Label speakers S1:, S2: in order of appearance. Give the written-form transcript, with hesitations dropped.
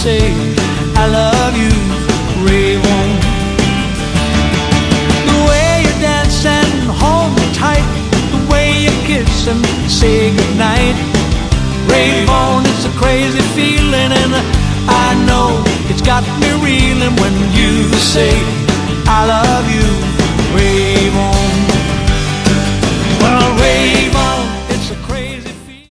S1: say I love you, Rayvon. The way you dance and hold me tight, the way you kiss and say goodnight, Rayvon, it's a crazy feeling, and I know it's got me reeling when you say